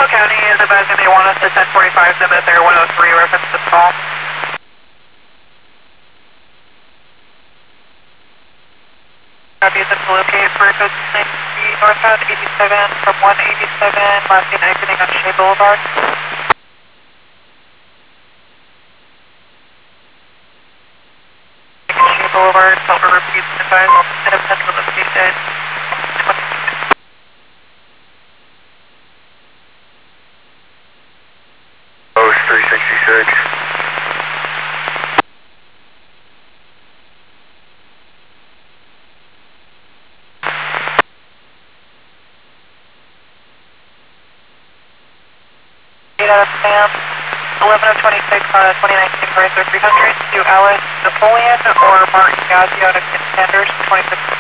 County is advising they want us to 1045 them at their 103 reference to call. Copy is to locate for code 90 northbound 87 from 187, last seen exiting on Shea Boulevard. Shea Boulevard, Silver repeats advised, and central located. 366. Out of Sam, 11 of 26 on a 2019 Chrysler 300 to Alice Napoleon or Martin Gazio to Sanders, 26.